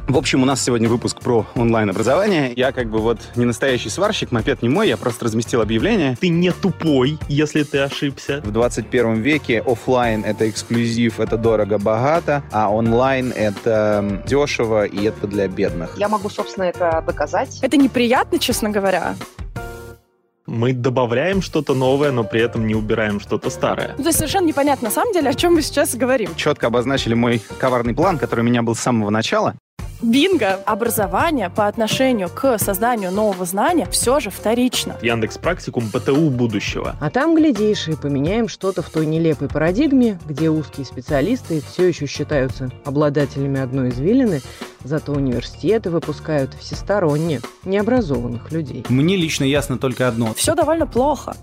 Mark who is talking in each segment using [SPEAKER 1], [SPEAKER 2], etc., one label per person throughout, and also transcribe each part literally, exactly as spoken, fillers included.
[SPEAKER 1] В общем, у нас сегодня выпуск про онлайн-образование. Я как бы вот не настоящий сварщик, мопед не мой, я просто разместил объявление.
[SPEAKER 2] Ты не тупой, если ты ошибся.
[SPEAKER 1] В двадцать первом веке офлайн — это эксклюзив, это дорого-богато, а онлайн — это дешево и это для бедных.
[SPEAKER 3] Я могу, собственно, это доказать.
[SPEAKER 4] Это неприятно, честно говоря.
[SPEAKER 2] Мы добавляем что-то новое, но при этом не убираем что-то старое.
[SPEAKER 4] Ну, то есть совершенно непонятно, на самом деле, о чем мы сейчас говорим.
[SPEAKER 1] Четко обозначили мой коварный план, который у меня был с самого начала.
[SPEAKER 4] Бинго! Образование по отношению к созданию нового знания все же вторично.
[SPEAKER 2] Яндекс.Практикум ПТУ будущего.
[SPEAKER 5] А там, глядишь, и поменяем что-то в той нелепой парадигме, где узкие специалисты все еще считаются обладателями одной извилины, зато университеты выпускают всесторонне необразованных людей.
[SPEAKER 1] Мне лично ясно только одно.
[SPEAKER 4] Все довольно плохо.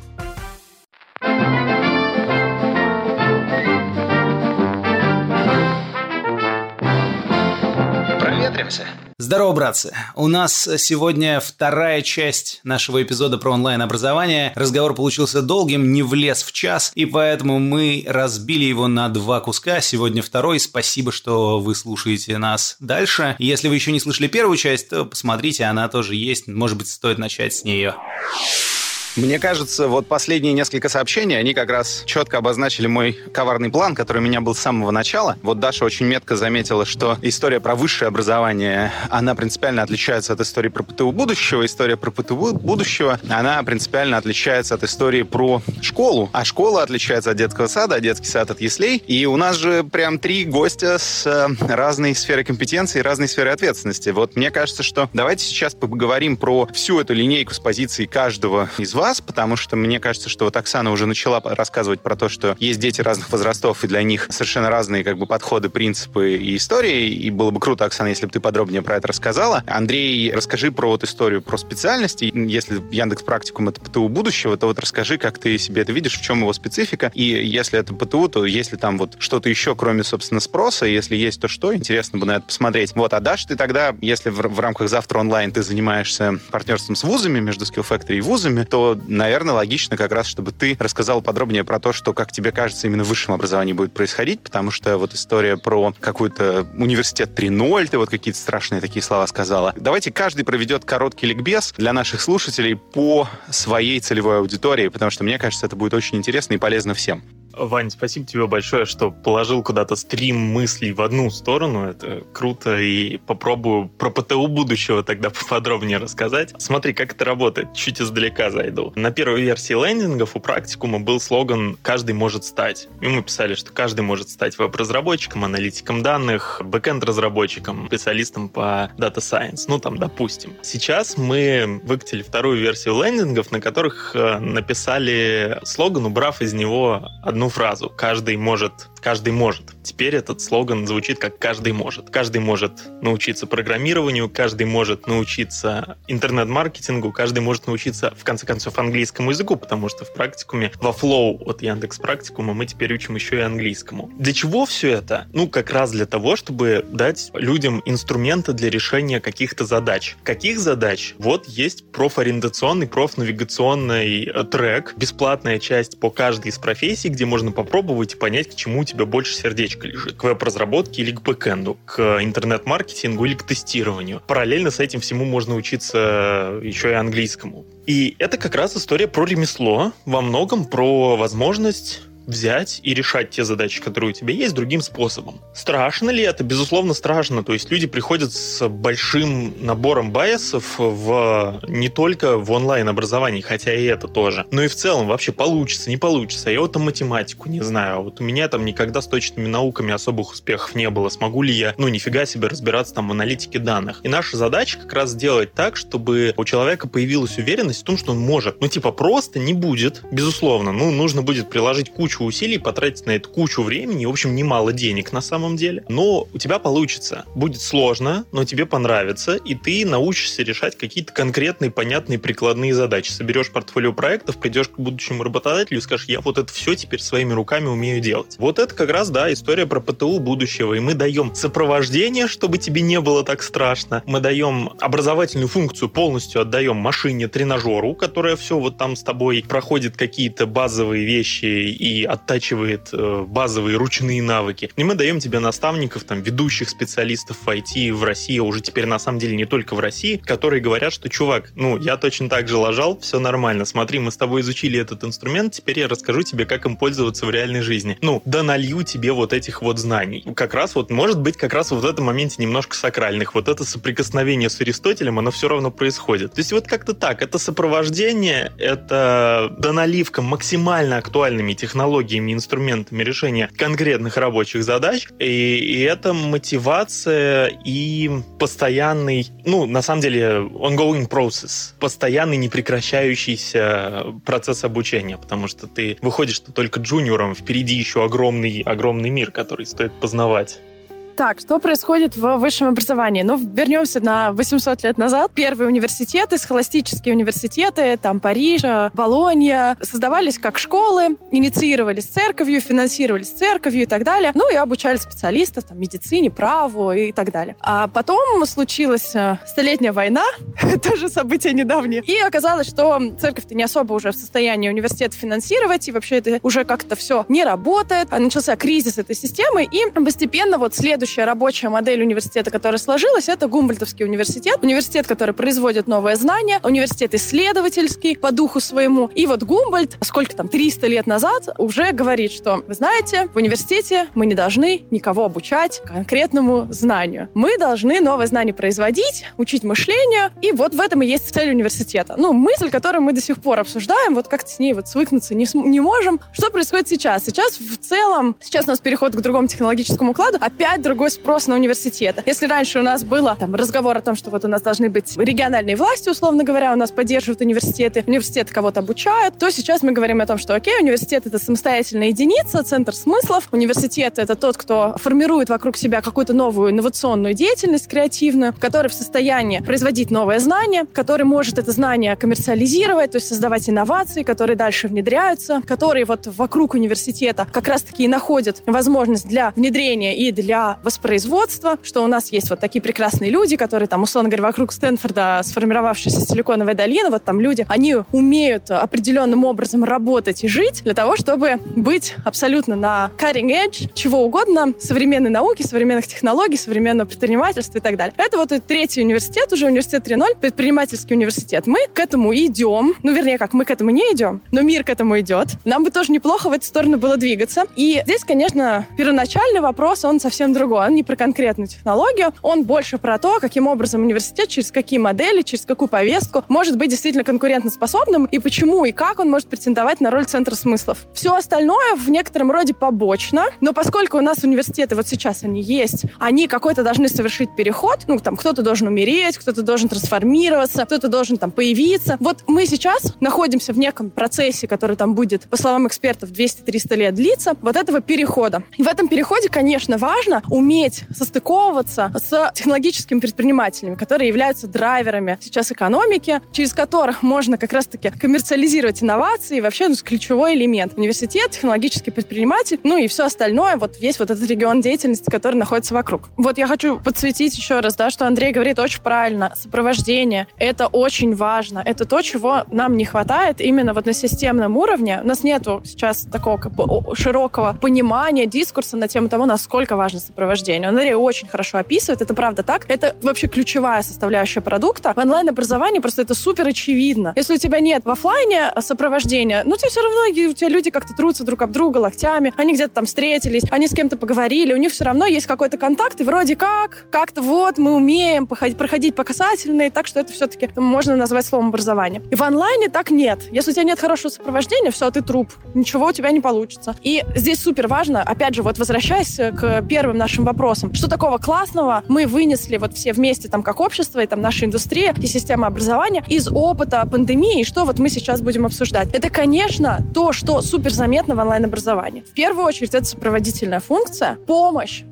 [SPEAKER 6] Здорово, братцы! У нас сегодня вторая часть нашего эпизода про онлайн-образование. Разговор получился долгим, не влез в час, и поэтому мы разбили его на два куска. Сегодня второй. Спасибо, что вы слушаете нас дальше. Если вы еще не слышали первую часть, то посмотрите, она тоже есть. Может быть, стоит начать с нее.
[SPEAKER 1] Мне кажется, вот последние несколько сообщений, они как раз четко обозначили мой коварный план, который у меня был с самого начала. Вот Даша очень метко заметила, что история про высшее образование, она принципиально отличается от истории про ПТУ будущего. История про ПТУ будущего, она принципиально отличается от истории про школу. А школа отличается от детского сада, а детский сад от яслей. И у нас же прям три гостя с разной сферой компетенции и разной сферой ответственности. Вот мне кажется, что давайте сейчас поговорим про всю эту линейку с позиции каждого из вас, потому что мне кажется, что вот Оксана уже начала рассказывать про то, что есть дети разных возрастов, и для них совершенно разные как бы подходы, принципы и истории, и было бы круто, Оксана, если бы ты подробнее про это рассказала. Андрей, расскажи про вот историю про специальности. Если Яндекс.Практикум — это ПТУ будущего, то вот расскажи, как ты себе это видишь, в чем его специфика, и если это ПТУ, то есть ли там вот что-то еще, кроме, собственно, спроса, если есть, то что? Интересно бы на это посмотреть. Вот, а Даш, ты тогда, если в, в рамках «Завтра онлайн» ты занимаешься партнерством с вузами, между Skill Factory и вузами, то наверное, логично как раз, чтобы ты рассказал подробнее про то, что, как тебе кажется, именно в высшем образовании будет происходить, потому что вот история про какой-то университет три ноль, ты вот какие-то страшные такие слова сказала. Давайте каждый проведет короткий ликбез для наших слушателей по своей целевой аудитории, потому что, мне кажется, это будет очень интересно и полезно всем.
[SPEAKER 2] Вань, спасибо тебе большое, что положил куда-то стрим мыслей в одну сторону. Это круто, и попробую про ПТУ будущего тогда поподробнее рассказать. Смотри, как это работает. Чуть издалека зайду. На первой версии лендингов у практикума был слоган «Каждый может стать». И мы писали, что каждый может стать веб-разработчиком, аналитиком данных, бэкэнд-разработчиком, специалистом по Data Science. Ну, там, допустим. Сейчас мы выкатили вторую версию лендингов, на которых написали слоган, убрав из него одну фразу «каждый может», «каждый может». Теперь этот слоган звучит как «каждый может». Каждый может научиться программированию, каждый может научиться интернет-маркетингу, каждый может научиться, в конце концов, английскому языку, потому что в практикуме, во флоу от Яндекс.Практикума мы теперь учим еще и английскому. Для чего все это? Ну, как раз для того, чтобы дать людям инструменты для решения каких-то задач. Каких задач? Вот есть профориентационный, профнавигационный трек, бесплатная часть по каждой из профессий, где можно попробовать и понять, к чему у тебя больше сердечко лежит. К веб-разработке или к бэкэнду, к интернет-маркетингу или к тестированию. Параллельно с этим всему можно учиться еще и английскому. И это как раз история про ремесло, во многом про возможность взять и решать те задачи, которые у тебя есть, другим способом. Страшно ли это? Безусловно, страшно. То есть люди приходят с большим набором байесов в, не только в онлайн-образовании, хотя и это тоже, но и в целом вообще получится, не получится. Я вот там математику не знаю, а вот у меня там никогда с точными науками особых успехов не было. Смогу ли я, ну, нифига себе разбираться там в аналитике данных? И наша задача как раз сделать так, чтобы у человека появилась уверенность в том, что он может. Ну, типа, просто не будет, безусловно. Ну, нужно будет приложить кучу усилий, потратить на это кучу времени, в общем, немало денег на самом деле, но у тебя получится. Будет сложно, но тебе понравится, и ты научишься решать какие-то конкретные, понятные, прикладные задачи. Соберешь портфолио проектов, придешь к будущему работодателю и скажешь: я вот это все теперь своими руками умею делать. Вот это как раз, да, история про ПТУ будущего, и мы даем сопровождение, чтобы тебе не было так страшно. Мы даем образовательную функцию, полностью отдаем машине-тренажеру, которая все вот там с тобой проходит какие-то базовые вещи и и оттачивает э, базовые ручные навыки. И мы даем тебе наставников, там, ведущих специалистов в ай ти в России, уже теперь на самом деле не только в России, которые говорят, что, чувак, ну, я точно так же лажал, все нормально, смотри, мы с тобой изучили этот инструмент, теперь я расскажу тебе, как им пользоваться в реальной жизни. Ну, да налью тебе вот этих вот знаний. Как раз вот, может быть, как раз вот в этом моменте немножко сакральных. Вот это соприкосновение с Аристотелем, оно все равно происходит. То есть вот как-то так. Это сопровождение, это доналивка максимально актуальными технологиями, инструментами решения конкретных рабочих задач, и, и это мотивация и постоянный, ну, на самом деле, ongoing process, постоянный непрекращающийся процесс обучения, потому что ты выходишь только джуниором, впереди еще огромный, огромный мир, который стоит познавать.
[SPEAKER 4] Так, что происходит в высшем образовании? Ну, вернемся на восемьсот лет назад. Первые университеты, схоластические университеты, там Париж, Болонья, создавались как школы, инициировались церковью, финансировались церковью и так далее. Ну, и обучали специалистов, там, медицине, праву и так далее. А потом случилась Столетняя война, тоже событие недавнее, и оказалось, что церковь-то не особо уже в состоянии университет финансировать, и вообще это уже как-то все не работает. Начался кризис этой системы, и постепенно вот следующий рабочая модель университета, которая сложилась, это Гумбольдтовский университет. Университет, который производит новое знание, университет исследовательский по духу своему. И вот Гумбольдт, сколько там, триста лет назад, уже говорит, что, вы знаете, в университете мы не должны никого обучать конкретному знанию. Мы должны новое знание производить, учить мышлению, и вот в этом и есть цель университета. Ну, мысль, которую мы до сих пор обсуждаем, вот как-то с ней вот свыкнуться не, не можем. Что происходит сейчас? Сейчас в целом, сейчас у нас переход к другому технологическому укладу, опять другой спрос на университеты. Если раньше у нас было там разговор о том, что вот у нас должны быть региональные власти, условно говоря, у нас поддерживают университеты, университеты кого-то обучают, то сейчас мы говорим о том, что окей, университет — это самостоятельная единица, центр смыслов. Университет — это тот, кто формирует вокруг себя какую-то новую инновационную деятельность креативную, который в состоянии производить новое знание, который может это знание коммерциализировать, то есть создавать инновации, которые дальше внедряются, которые вот вокруг университета как раз-таки и находят возможность для внедрения и для воспроизводства, что у нас есть вот такие прекрасные люди, которые там, условно говоря, вокруг Стэнфорда сформировавшаяся Силиконовая долина, вот там люди, они умеют определенным образом работать и жить для того, чтобы быть абсолютно на cutting edge чего угодно, современной науки, современных технологий, современного предпринимательства и так далее. Это вот и третий университет, уже университет три ноль, предпринимательский университет. Мы к этому идем, ну, вернее, как, мы к этому не идем, но мир к этому идет. Нам бы тоже неплохо в эту сторону было двигаться. И здесь, конечно, первоначальный вопрос, он совсем другой. Он не про конкретную технологию, он больше про то, каким образом университет, через какие модели, через какую повестку может быть действительно конкурентоспособным и почему и как он может претендовать на роль центра смыслов. Все остальное в некотором роде побочно, но поскольку у нас университеты вот сейчас они есть, они какой-то должны совершить переход, ну, там, кто-то должен умереть, кто-то должен трансформироваться, кто-то должен там появиться. Вот мы сейчас находимся в неком процессе, который там будет, по словам экспертов, двести-триста лет длиться, вот этого перехода. И в этом переходе, конечно, важно уметь состыковываться с технологическими предпринимателями, которые являются драйверами сейчас экономики, через которых можно как раз-таки коммерциализировать инновации и вообще, ну, ключевой элемент. Университет, технологический предприниматель, ну и все остальное, вот весь вот этот регион деятельности, который находится вокруг. Вот я хочу подсветить еще раз, да, что Андрей говорит очень правильно. Сопровождение — это очень важно. Это то, чего нам не хватает именно вот на системном уровне. У нас нету сейчас такого как бы широкого понимания, дискурса на тему того, насколько важно сопровождение. Андрей очень хорошо описывает, это правда так. Это вообще ключевая составляющая продукта. В онлайн-образовании просто это супер очевидно. Если у тебя нет в офлайне сопровождения, ну, тебе все равно, у тебя люди как-то трутся друг об друга локтями, они где-то там встретились, они с кем-то поговорили, у них все равно есть какой-то контакт, и вроде как, как-то вот мы умеем походить, проходить по касательной, так что это все-таки можно назвать словом образование. И в онлайне так нет. Если у тебя нет хорошего сопровождения, все, ты труп, ничего у тебя не получится. И здесь супер важно, опять же, вот возвращаясь к первым нашим вопросам, что такого классного мы вынесли вот все вместе там как общество и там наша индустрия и система образования из опыта пандемии, и что вот мы сейчас будем обсуждать. Это, конечно, то, что супер заметно в онлайн-образовании. В первую очередь, это сопроводительная функция, помощь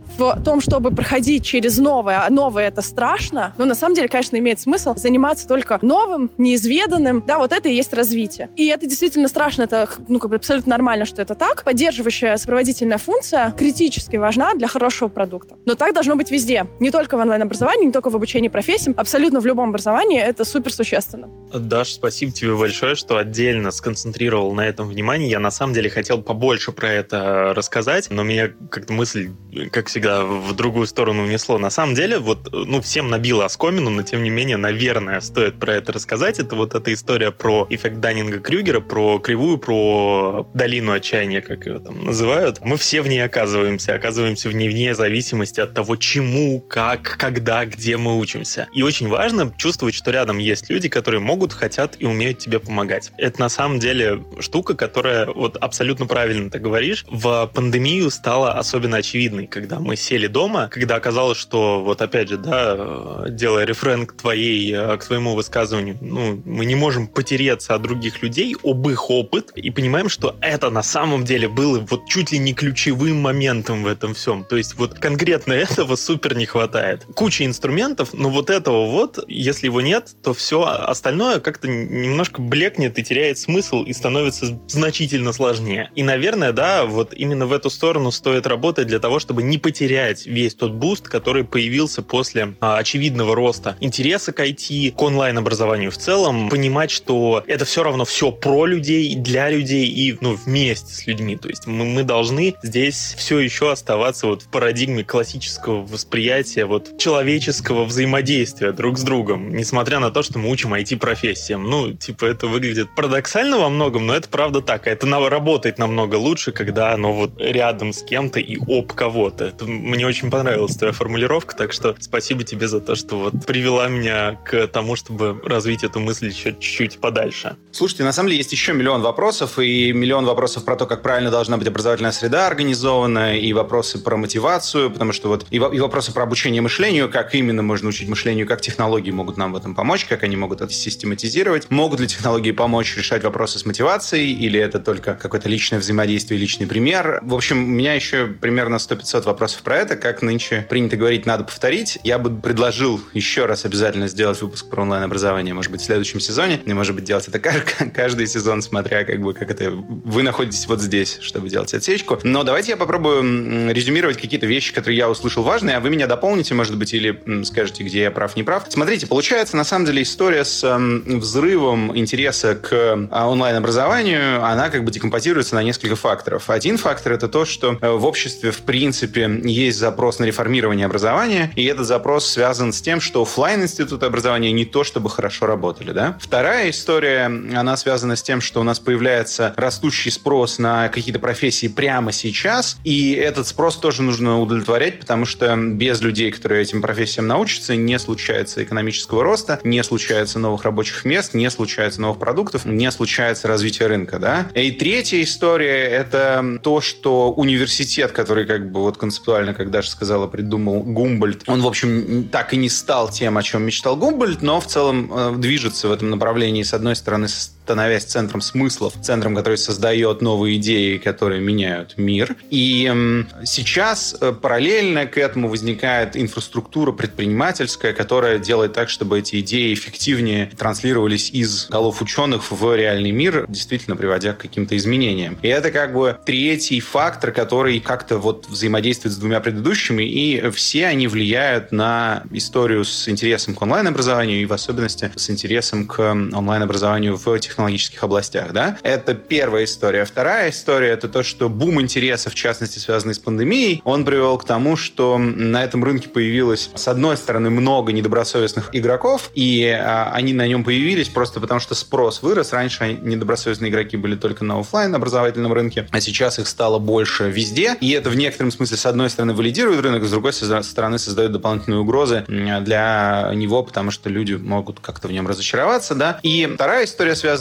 [SPEAKER 4] в том, чтобы проходить через новое, а новое — это страшно, но на самом деле, конечно, имеет смысл заниматься только новым, неизведанным. Да, вот это и есть развитие. И это действительно страшно, это, ну, как бы абсолютно нормально, что это так. Поддерживающая сопроводительная функция критически важна для хорошего продукта. Но так должно быть везде. Не только в онлайн-образовании, не только в обучении профессиям. Абсолютно в любом образовании это супер существенно.
[SPEAKER 2] Даш, спасибо тебе большое, что отдельно сконцентрировал на этом внимание. Я на самом деле хотел побольше про это рассказать, но меня как-то мысль, как всегда, в другую сторону унесло. На самом деле, вот, ну, всем набило оскомину, но тем не менее, наверное, стоит про это рассказать. Это вот эта история про эффект Даннинга-Крюгера, про кривую, про долину отчаяния, как ее там называют. Мы все в ней оказываемся, оказываемся в ней вне зависимости от того, чему, как, когда, где мы учимся. И очень важно чувствовать, что рядом есть люди, которые могут, хотят и умеют тебе помогать. Это на самом деле штука, которая, вот абсолютно правильно ты говоришь, в пандемию стала особенно очевидной, когда мы сели дома, когда оказалось, что вот опять же, да, делая рефрен к твоей, к твоему высказыванию, ну, мы не можем потереться от других людей, об их опыт, и понимаем, что это на самом деле было вот чуть ли не ключевым моментом в этом всем. То есть вот конкретно этого супер не хватает. Куча инструментов, но вот этого вот, если его нет, то все остальное как-то немножко блекнет и теряет смысл и становится значительно сложнее. И, наверное, да, вот именно в эту сторону стоит работать для того, чтобы не потерять весь тот буст, который появился после а, очевидного роста интереса к ай ти, к онлайн-образованию в целом, понимать, что это все равно все про людей, для людей и, ну, вместе с людьми. То есть мы, мы должны здесь все еще оставаться вот в парадигме классического восприятия вот человеческого взаимодействия друг с другом, несмотря на то, что мы учим ай ти-профессиям. Ну, типа, это выглядит парадоксально во многом, но это правда так. Это работает намного лучше, когда оно вот рядом с кем-то и об кого-то. Это, мне очень понравилась твоя формулировка, так что спасибо тебе за то, что вот привела меня к тому, чтобы развить эту мысль еще чуть-чуть подальше.
[SPEAKER 1] Слушайте, на самом деле есть еще миллион вопросов, и миллион вопросов про то, как правильно должна быть образовательная среда организована, и вопросы про мотивацию, потому что вот и, и вопросы про обучение мышлению, как именно можно учить мышлению, как технологии могут нам в этом помочь, как они могут это систематизировать, могут ли технологии помочь решать вопросы с мотивацией, или это только какое-то личное взаимодействие, личный пример. В общем, у меня еще примерно сто-пятьсот вопросов про это, как нынче принято говорить, надо повторить. Я бы предложил еще раз обязательно сделать выпуск про онлайн-образование, может быть, в следующем сезоне, и, может быть, делать это каждый сезон, смотря как бы, как это вы находитесь вот здесь, чтобы делать отсечку. Но давайте я попробую резюмировать какие-то вещи, которые я услышал важные, а вы меня дополните, может быть, или скажете, где я прав, не прав. Смотрите, получается, на самом деле, история с взрывом интереса к онлайн-образованию, она как бы декомпозируется на несколько факторов. Один фактор — это то, что в обществе, в принципе, есть запрос на реформирование образования, и этот запрос связан с тем, что офлайн-институты образования не то чтобы хорошо работали, да? Вторая история, она связана с тем, что у нас появляется растущий спрос на какие-то профессии прямо сейчас, и этот спрос тоже нужно удовлетворять, потому что без людей, которые этим профессиям научатся, не случается экономического роста, не случается новых рабочих мест, не случается новых продуктов, не случается развитие рынка, да? И третья история — это то, что университет, который как бы вот концептуально, как Даша сказала, придумал Гумбольдт, он, в общем, так и не стал тем, о чем мечтал Гумбольдт, но в целом э, движется в этом направлении, с одной стороны, становясь центром смыслов, центром, который создает новые идеи, которые меняют мир. И э, сейчас э, параллельно к этому возникает инфраструктура предпринимательская, которая делает так, чтобы эти идеи эффективнее транслировались из голов ученых в реальный мир, действительно приводя к каким-то изменениям. И это как бы третий фактор, который как-то вот взаимодействует с двумя предыдущими, и все они влияют на историю с интересом к онлайн-образованию и в особенности с интересом к онлайн-образованию в технологических областях. Да? Это первая история. Вторая история — это то, что бум интереса, в частности, связанный с пандемией, он привел к тому, что на этом рынке появилось, с одной стороны, много недобросовестных игроков, и а, они на нем появились просто потому, что спрос вырос. Раньше недобросовестные игроки были только на офлайн-образовательном рынке, а сейчас их стало больше везде. И это в некотором смысле, с одной стороны, валидирует рынок, с другой стороны, создает дополнительные угрозы для него, потому что люди могут как-то в нем разочароваться. Да? И вторая история связана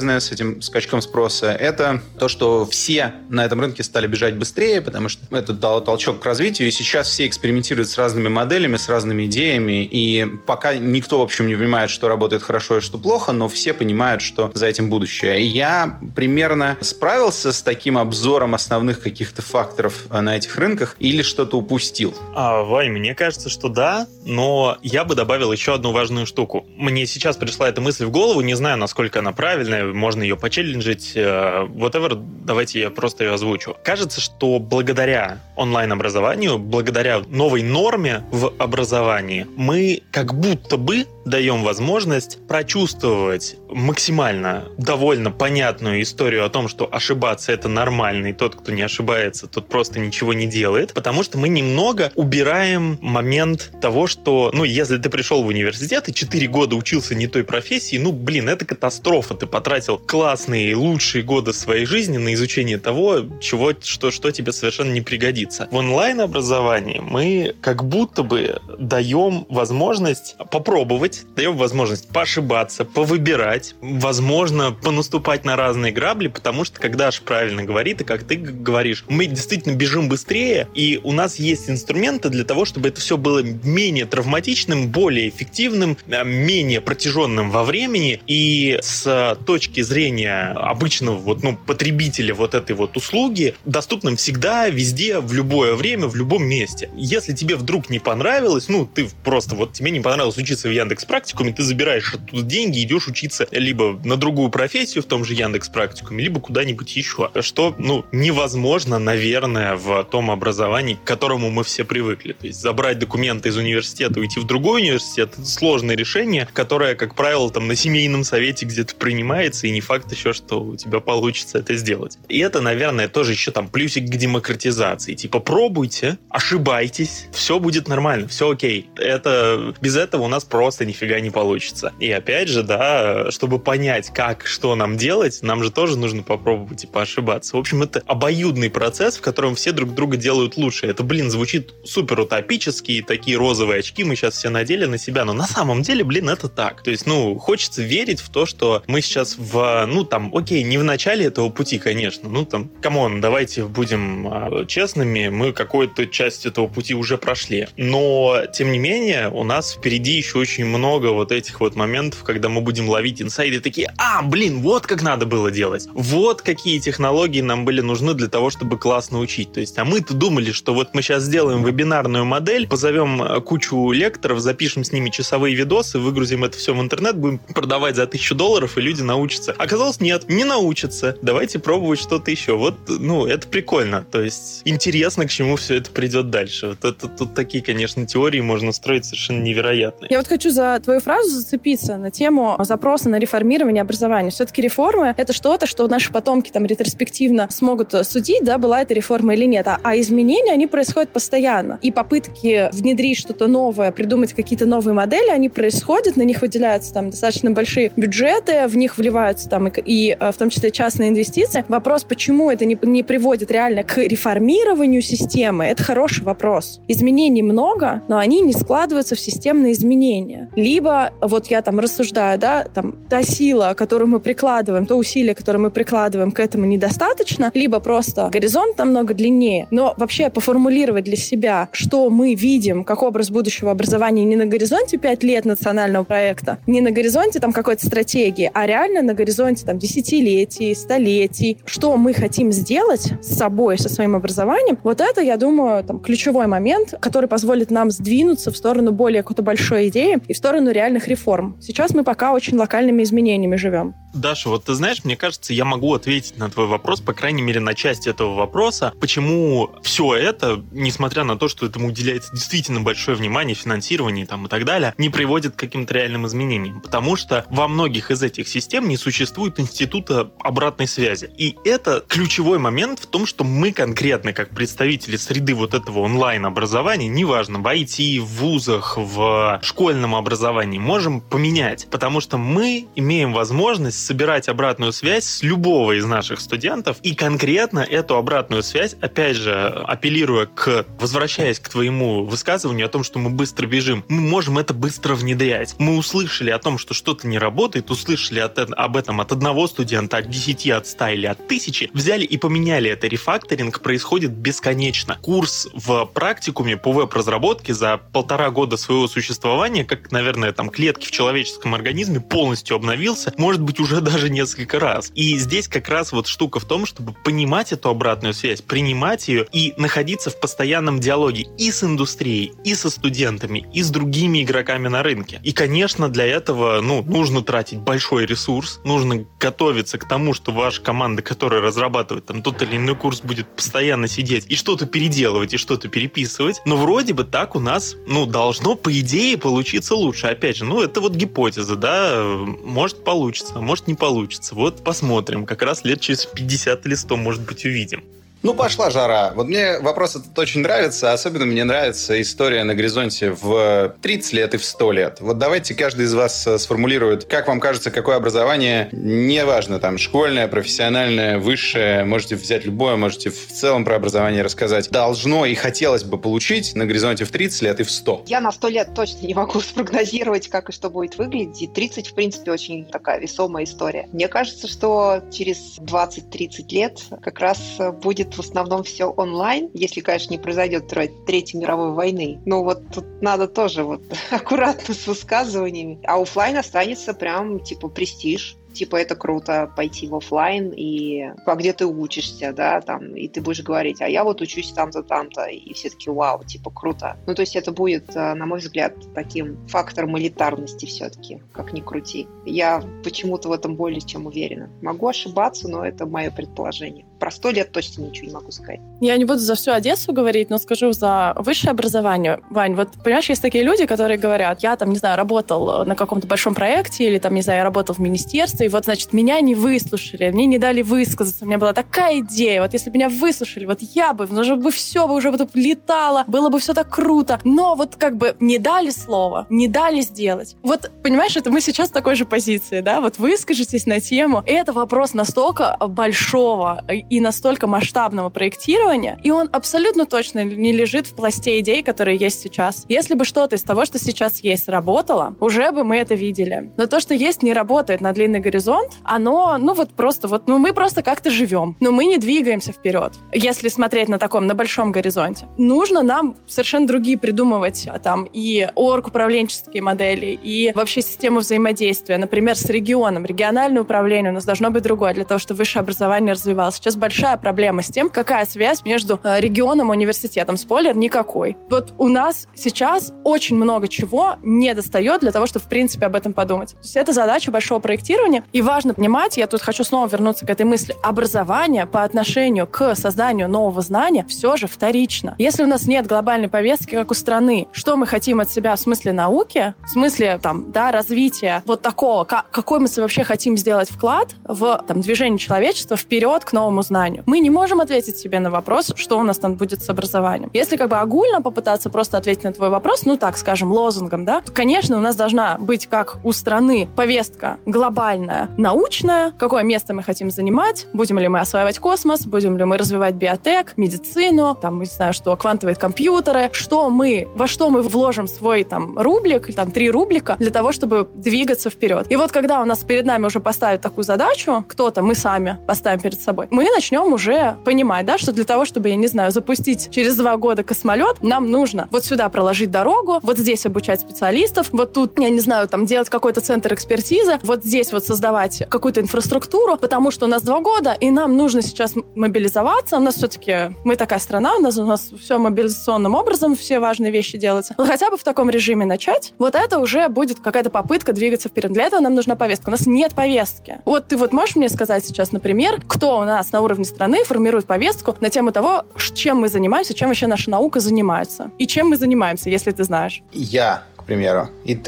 [SPEAKER 1] связанное с этим скачком спроса, это то, что все на этом рынке стали бежать быстрее, потому что это дало толчок к развитию, и сейчас все экспериментируют с разными моделями, с разными идеями, и пока никто, в общем, не понимает, что работает хорошо и что плохо, но все понимают, что за этим будущее. И я примерно справился с таким обзором основных каких-то факторов на этих рынках или что-то упустил?
[SPEAKER 2] А, Вань, мне кажется, что да, но я бы добавил еще одну важную штуку. Мне сейчас пришла эта мысль в голову, не знаю, насколько она правильная, можно ее почелленджить, whatever, давайте я просто ее озвучу. Кажется, что благодаря онлайн-образованию, благодаря новой норме в образовании, мы как будто бы даем возможность прочувствовать максимально довольно понятную историю о том, что ошибаться — это нормально, и тот, кто не ошибается, тот просто ничего не делает, потому что мы немного убираем момент того, что, ну, если ты пришел в университет и четыре года учился не той профессии, ну, блин, это катастрофа. Ты потратил классные, лучшие годы своей жизни на изучение того, чего, что, что тебе совершенно не пригодится. В онлайн-образовании мы как будто бы даем возможность попробовать, даем возможность поошибаться, повыбирать, возможно, понаступать на разные грабли, потому что, когда Даша правильно говорит, и как ты говоришь, мы действительно бежим быстрее, и у нас есть инструменты для того, чтобы это все было менее травматичным, более эффективным, менее протяженным во времени, и с точки зрения обычного вот, ну, потребителя вот этой вот услуги доступным всегда, везде, в любое время, в любом месте. Если тебе вдруг не понравилось, ну, ты просто вот тебе не понравилось учиться в Яндекс.Практикуме, ты забираешь оттуда деньги, идешь учиться либо на другую профессию в том же Яндекс.Практикуме, либо куда-нибудь еще. Что, ну, невозможно, наверное, в том образовании, к которому мы все привыкли. То есть забрать документы из университета, уйти в другой университет — это сложное решение, которое, как правило, там на семейном совете где-то принимается, и не факт еще, что у тебя получится это сделать. И это, наверное, тоже еще там плюсик к демократизации. Типа, пробуйте, ошибайтесь, все будет нормально, все окей. Это, без этого у нас просто нифига не получится. И опять же, да, чтобы понять, как, что нам делать, нам же тоже нужно попробовать и поошибаться. В общем, это обоюдный процесс, в котором все друг друга делают лучше. Это, блин, звучит супер утопически, и такие розовые очки мы сейчас все надели на себя, но на самом деле, блин, это так. То есть, ну, хочется верить в то, что мы сейчас в, ну, там, окей, не в начале этого пути, конечно, ну, там, камон, давайте будем а, честными, мы какую-то часть этого пути уже прошли. Но, тем не менее, у нас впереди еще очень много вот этих вот моментов, когда мы будем ловить инсайды такие: а, блин, вот как надо было делать. Вот какие технологии нам были нужны для того, чтобы классно учить. То есть, а мы-то думали, что вот мы сейчас сделаем вебинарную модель, позовем кучу лекторов, запишем с ними часовые видосы, выгрузим это все в интернет, будем продавать за тысячу долларов, и люди научатся. Оказалось, нет, не научатся. Давайте пробовать что-то еще. Вот, ну, это прикольно. То есть, интересно, к чему все это придет дальше. Вот это тут такие, конечно, теории можно строить совершенно невероятные.
[SPEAKER 4] Я вот хочу за твою фразу зацепиться на тему запроса на реформирование образования. Все-таки реформы — это что-то, что наши потомки там ретроспективно смогут судить, да, была эта реформа или нет. А, а изменения, они происходят постоянно. И попытки внедрить что-то новое, придумать какие-то новые модели, они происходят, на них выделяются там достаточно большие бюджеты, в них вливаются там и, и в том числе частные инвестиции. Вопрос, почему это не, не приводит реально к реформированию системы, это хороший вопрос. Изменений много, но они не складываются в системные изменения. Либо, вот я там рассуждаю, да, там, та сила, которую мы прикладываем, то усилие, которое мы прикладываем к этому, недостаточно, либо просто горизонт намного длиннее. Но вообще поформулировать для себя, что мы видим как образ будущего образования не на горизонте пять лет национального проекта, не на горизонте там какой-то стратегии, а реально на горизонте там десятилетий, столетий, что мы хотим сделать с собой, со своим образованием, вот это, я думаю, там, ключевой момент, который позволит нам сдвинуться в сторону более какой-то большой идеи и в сторону реальных реформ. Сейчас мы пока очень локальными изменениями живем.
[SPEAKER 2] Даша, вот ты знаешь, мне кажется, я могу ответить на твой вопрос, по крайней мере, на часть этого вопроса, почему все это, несмотря на то, что этому уделяется действительно большое внимание, финансирование там, и так далее, не приводит к каким-то реальным изменениям. Потому что во многих из этих систем не существует института обратной связи. И это ключевой момент в том, что мы конкретно, как представители среды вот этого онлайн-образования, неважно, в ай ти, в вузах, в школьном образовании, можем поменять. Потому что мы имеем возможность собирать обратную связь с любого из наших студентов, и конкретно эту обратную связь, опять же, апеллируя к, возвращаясь к твоему высказыванию о том, что мы быстро бежим, мы можем это быстро внедрять. Мы услышали о том, что что-то не работает, услышали от, об этом от одного студента, от десяти, от ста или от тысячи, взяли и поменяли это. Рефакторинг происходит бесконечно. Курс в практикуме по веб-разработке за полтора года своего существования, как, наверное, там клетки в человеческом организме, полностью обновился, может быть, уже даже несколько раз. И здесь как раз вот штука в том, чтобы понимать эту обратную связь, принимать ее и находиться в постоянном диалоге и с индустрией, и со студентами, и с другими игроками на рынке. И, конечно, для этого, ну, нужно тратить большой ресурс, нужно готовиться к тому, что ваша команда, которая разрабатывает там тот или иной курс, будет постоянно сидеть и что-то переделывать, и что-то переписывать. Но вроде бы так у нас, ну, должно, по идее, получиться лучше. Опять же, ну, это вот гипотеза, да, может получится, может не получится. Вот посмотрим, как раз лет через пятьдесят или сто, может быть, увидим.
[SPEAKER 1] Ну, пошла жара. Вот мне вопрос этот очень нравится. Особенно мне нравится история на горизонте в тридцать лет и в сто лет. Вот давайте каждый из вас сформулирует, как вам кажется, какое образование, неважно, там, школьное, профессиональное, высшее, можете взять любое, можете в целом про образование рассказать, должно и хотелось бы получить на горизонте в тридцать лет и в сто.
[SPEAKER 3] Я на сто лет точно не могу спрогнозировать, как и что будет выглядеть. И тридцать, в принципе, очень такая весомая история. Мне кажется, что через двадцать-тридцать лет как раз будет в основном все онлайн, если, конечно, не произойдет Третьей мировой войны. Ну вот тут надо тоже вот аккуратно с высказываниями. А офлайн останется прям типа престиж. Типа, это круто пойти в офлайн, и а где ты учишься, да, там, и ты будешь говорить, а я вот учусь там-то, там-то, и все таки вау, типа, круто. Ну, то есть это будет, на мой взгляд, таким фактором элитарности все-таки, как ни крути. Я почему-то в этом более чем уверена. Могу ошибаться, но это мое предположение. Про сто лет точно ничего не могу сказать.
[SPEAKER 4] Я не буду за всю Одессу говорить, но скажу за высшее образование. Вань, вот, понимаешь, есть такие люди, которые говорят, я там, не знаю, работал на каком-то большом проекте, или там, не знаю, я работал в министерстве, и вот, значит, меня не выслушали, мне не дали высказаться, у меня была такая идея, вот если бы меня выслушали, вот я бы, ну, уже бы все, бы уже бы летало, было бы все так круто, но вот как бы не дали слова, не дали сделать. Вот, понимаешь, это мы сейчас в такой же позиции, да, вот выскажитесь на тему, и это вопрос настолько большого и настолько масштабного проектирования, и он абсолютно точно не лежит в пласте идей, которые есть сейчас. Если бы что-то из того, что сейчас есть, работало, уже бы мы это видели. Но то, что есть, не работает на длинный горизонт, оно, ну вот просто, вот, ну мы просто как-то живем, но мы не двигаемся вперед. Если смотреть на таком, на большом горизонте. Нужно нам совершенно другие придумывать там и орг-управленческие модели, и вообще систему взаимодействия, например, с регионом. Региональное управление у нас должно быть другое для того, чтобы высшее образование развивалось. Сейчас большая проблема с тем, какая связь между регионом и университетом. Спойлер, никакой. Вот у нас сейчас очень много чего не достает для того, чтобы в принципе об этом подумать. То есть это задача большого проектирования. И важно понимать, я тут хочу снова вернуться к этой мысли, образование по отношению к созданию нового знания все же вторично. Если у нас нет глобальной повестки, как у страны, что мы хотим от себя в смысле науки, в смысле там, да, развития вот такого, как, какой мы вообще хотим сделать вклад в там, движение человечества вперед к новому знанию, мы не можем ответить себе на вопрос, что у нас там будет с образованием. Если как бы огульно попытаться просто ответить на твой вопрос, ну так, скажем, лозунгом, да, то, конечно, у нас должна быть, как у страны, повестка глобальная, научная, какое место мы хотим занимать, будем ли мы осваивать космос, будем ли мы развивать биотек, медицину, там, не знаю, что, квантовые компьютеры, что мы, во что мы вложим свой там рублик, там, три рублика для того, чтобы двигаться вперед. И вот когда у нас перед нами уже поставят такую задачу, кто-то, мы сами поставим перед собой, мы начнем уже понимать, да, что для того, чтобы, я не знаю, запустить через два года космолет, нам нужно вот сюда проложить дорогу, вот здесь обучать специалистов, вот тут, я не знаю, там, делать какой-то центр экспертизы, вот здесь вот создавать какую-то инфраструктуру, потому что у нас два года, и нам нужно сейчас мобилизоваться. У нас все-таки, мы такая страна, у нас, у нас все мобилизационным образом, все важные вещи делаются. Но хотя бы в таком режиме начать, вот это уже будет какая-то попытка двигаться вперед. Для этого нам нужна повестка. У нас нет повестки. Вот ты вот можешь мне сказать сейчас, например, кто у нас на уровне страны формирует повестку на тему того, чем мы занимаемся, чем вообще наша наука занимается? И чем мы занимаемся, если ты знаешь?
[SPEAKER 1] Я, к примеру, и ты,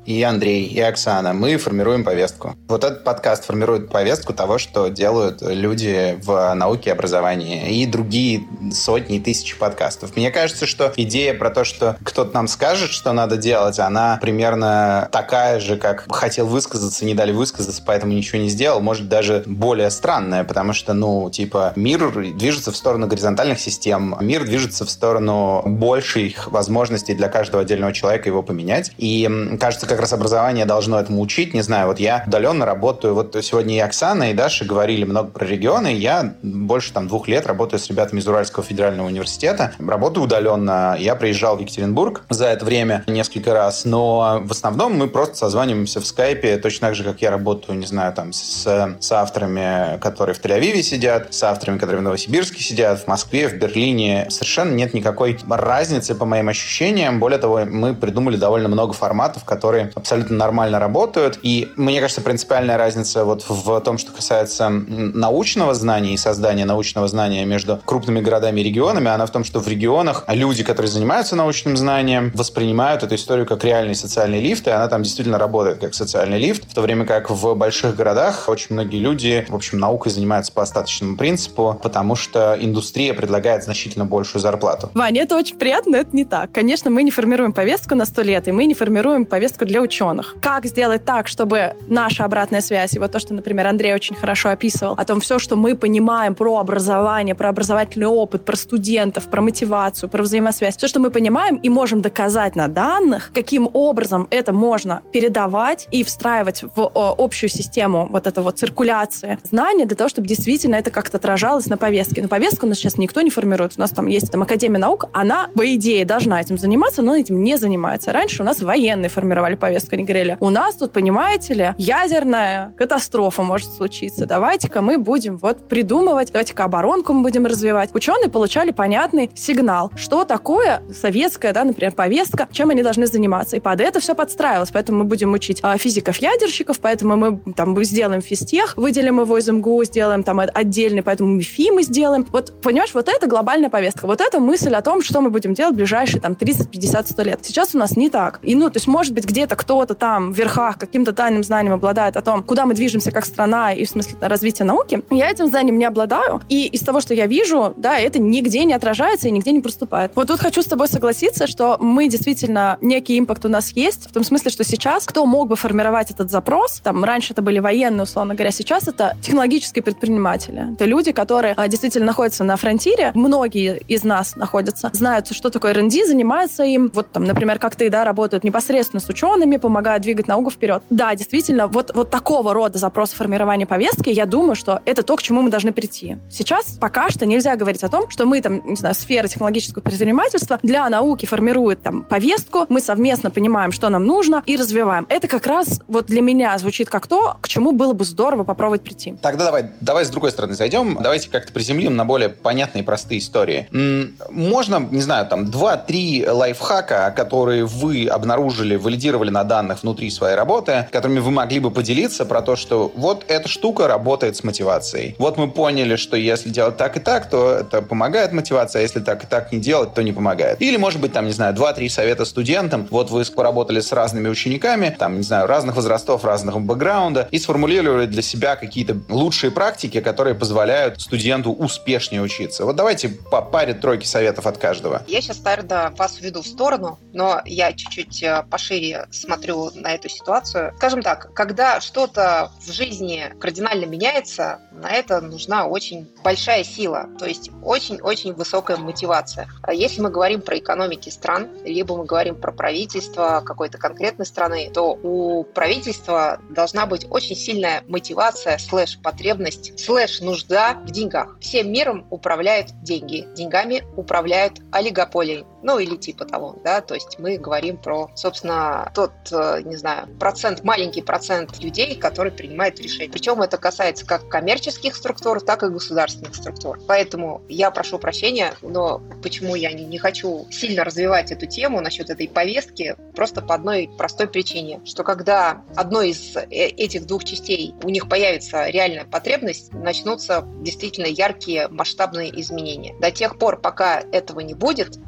[SPEAKER 1] и Андрей, и Оксана, мы формируем повестку. Вот этот подкаст формирует повестку того, что делают люди в науке и образовании, и другие сотни и тысячи подкастов. Мне кажется, что идея про то, что кто-то нам скажет, что надо делать, она примерно такая же, как хотел высказаться, не дали высказаться, поэтому ничего не сделал, может, даже более странная, потому что, ну, типа, мир движется в сторону горизонтальных систем, мир движется в сторону больших возможностей для каждого отдельного человека его поменять. И, кажется, как раз образование должно этому учить. Не знаю, вот я удаленно работаю, вот сегодня и Оксана, и Даша говорили много про регионы, я больше там двух лет работаю с ребятами из Уральского федерального университета, работаю удаленно, я приезжал в Екатеринбург за это время несколько раз, но в основном мы просто созваниваемся в скайпе, точно так же, как я работаю, не знаю, там, с, с авторами, которые в Тель-Авиве сидят, с авторами, которые в Новосибирске сидят, в Москве, в Берлине. Совершенно нет никакой разницы, по моим ощущениям. Более того, мы придумали довольно много форматов, которые абсолютно нормально работают. И мне кажется, принципиальная разница вот в том, что касается научного знания и создания научного знания между крупными городами и регионами, она в том, что в регионах люди, которые занимаются научным знанием, воспринимают эту историю как реальный социальный лифт, и она там действительно работает как социальный лифт, в то время как в больших городах очень многие люди, в общем, наукой занимаются по остаточному принципу, потому что индустрия предлагает значительно большую зарплату.
[SPEAKER 4] Ваня, это очень приятно, но это не так. Конечно, мы не формируем повестку на сто лет, и мы не формируем повестку для ученых. Как сделать так, чтобы наша обратная связь, и вот то, что, например, Андрей очень хорошо описывал, о том, все, что мы понимаем про образование, про образовательный опыт, про студентов, про мотивацию, про взаимосвязь, все, что мы понимаем и можем доказать на данных, каким образом это можно передавать и встраивать в о, общую систему вот этой вот циркуляции знаний для того, чтобы действительно это как-то отражалось на повестке. Но повестку у нас сейчас никто не формирует. У нас там есть там Академия наук, она, по идее, должна этим заниматься, но этим не занимается. Раньше у нас военные формировали повестку, они говорили, у нас тут, понимаете ли, ядерная катастрофа может случиться. Давайте-ка мы будем вот придумывать, давайте-ка оборонку мы будем развивать. Ученые получали понятный сигнал, что такое советская, да, например, повестка, чем они должны заниматься. И под это все подстраивалось. Поэтому мы будем учить а, физиков-ядерщиков, поэтому мы там сделаем физтех, выделим его из эм гэ у, сделаем там отдельный, поэтому МИФИ мы сделаем. Вот, понимаешь, вот это глобальная повестка. Вот это мысль о том, что мы будем делать в ближайшие там тридцать, пятьдесят, сто лет. Сейчас у нас не так. И, ну, то есть, может быть, где-то кто-то там в верхах каким-то тайным знанием обладает о том, куда мы движемся как страна и в смысле развития науки. Я этим знанием не обладаю. И из того, что я вижу, да, это нигде не отражается и нигде не проступает. Вот тут хочу с тобой согласиться, что мы действительно, некий импакт у нас есть, в том смысле, что сейчас кто мог бы формировать этот запрос, там, раньше это были военные, условно говоря, сейчас это технологические предприниматели. Это люди, которые а, действительно находятся на фронтире. Многие из нас находятся, знают, что такое эр энд ди, занимаются им. Вот там, например, как ты, да, работают непосредственно с учеными, помогают двигать науку вперед. Да, действительно, вот, вот такого рода запрос формирования повестки, я думаю, что это то, к чему мы должны прийти. Сейчас пока что нельзя говорить о том, что мы там, не знаю, сфера технологического предпринимательства для науки формирует там повестку, мы совместно понимаем, что нам нужно, и развиваем. Это как раз вот для меня звучит как то, к чему было бы здорово попробовать прийти.
[SPEAKER 1] Тогда давай, давай с другой стороны зайдем. Давайте как-то приземлим на более понятные и простые истории. Можно, не знаю, там, два-три лайфхака, которые вы обнаружили, валидировали на данных внутри своей работы, которыми вы могли бы поделиться про то, что вот эта штука работает с мотивацией. Вот мы поняли, что если делать так и так, то это помогает мотивация, а если так и так не делать, то не помогает. Или, может быть, там, не знаю, два-три совета студентам. Вот вы поработали с разными учениками, там, не знаю, разных возрастов, разного бэкграунда, и сформулировали для себя какие-то лучшие практики, которые позволяют студенту успешнее учиться. Вот давайте по паре тройки советов от каждого.
[SPEAKER 3] Я сейчас, наверное, вас уведу в сторону, но я чуть-чуть пошире смотрю на эту ситуацию. Скажем так, когда что-то в жизни кардинально меняется, на это нужна очень большая сила, то есть очень-очень высокая мотивация. Если мы говорим про экономики стран, либо мы говорим про правительство какой-то конкретной страны, то у правительства должна быть очень сильная мотивация, слэш-потребность, слэш-нужда в деньгах. Всем миром управляют деньги. Деньгами управляют олигополии. Ну, или типа того, да, то есть мы говорим про, собственно, тот, не знаю, процент, маленький процент людей, которые принимают решения. Причем это касается как коммерческих структур, так и государственных структур. Поэтому я прошу прощения, но почему я не, не хочу сильно развивать эту тему насчет этой повестки, просто по одной простой причине, что когда одной из этих двух частей у них появится реальная потребность, начнутся действительно яркие масштабные изменения. До тех пор, пока этого не будет, в таком